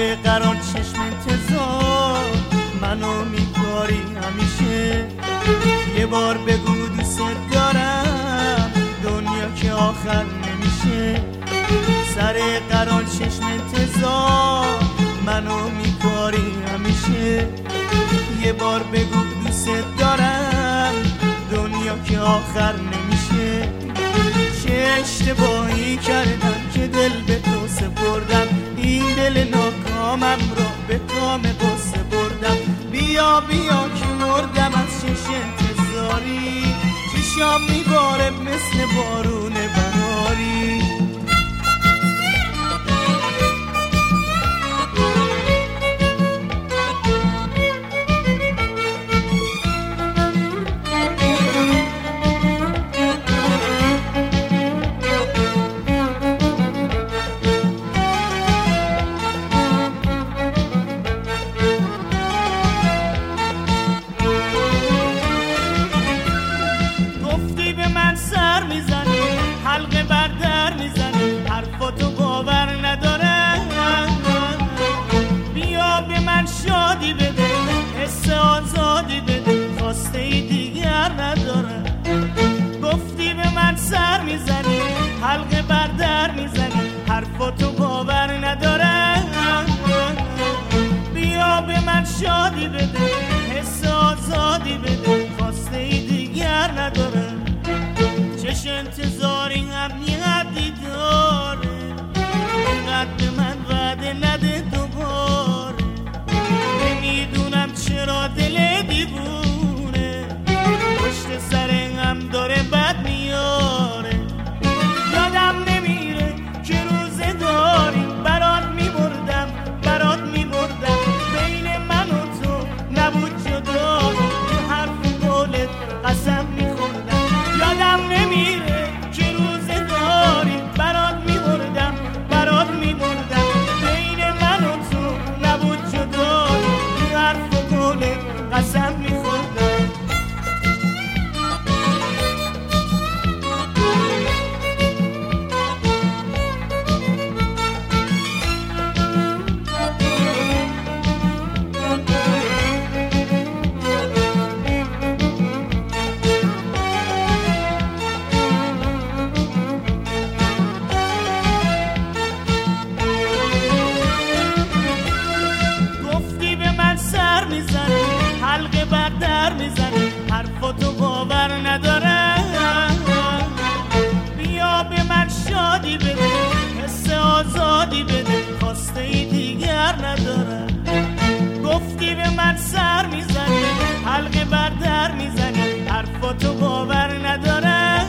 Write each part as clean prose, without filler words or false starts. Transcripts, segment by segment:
سر قرار چشم انتظار منو میکاری همیشه. یه بار بگو دوست دارم دنیا که آخر نمیشه. سر قرار چشم انتظار منو میکاری همیشه. یه بار بگو دوست دارم دنیا که آخر نمیشه. چه اشتباهی کردم که دل به تو سپردم، این دل ناکامم را به کام قصه بردم. بیا بیا که مردم از چش انتظاری، چشام میباره مثل بارون بهاری. سر میزنی حلقه بر در میزنی، حرفاتو باور نداره. بیا به من شادی بده، حس آزادی بده، خواسته ای دیگر نداره. گفتی به من سر میزنی حلقه بر در میزنی، حرفاتو باور نداره. بیا به من شادی بده، حس آزادی بده، خواسته ای دیگر نداره. چش انتظاری هم یه حدی داره، اینقدر به من وعده نده دوباره. نمیدونم چرا دل دیوونه پشت سر هم داره بد میاره. یادم نمیره که روزه داری برات میبردم بین من و تو نبود جدا، تو حرف قولت قسم میخوردم. یادم نمیره که روزه داری برات میبردم بین من و تو نبود جدا، تو حرف قولت قسم میخوردم. سر میزنی حلقه بر در میزنی، حرفاتو باور نداره. بیا به من شادی بده، حس آزادی بده، خواسته ای دیگر نداره. گفتی به من سر میزنی حلقه بر در میزنی، حرفاتو باور نداره.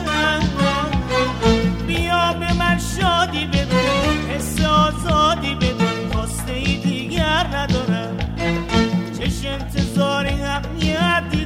بیا به من شادی بده، حس آزادی بده، خواسته ای دیگر نداره. چش انتظاری هم یه حدی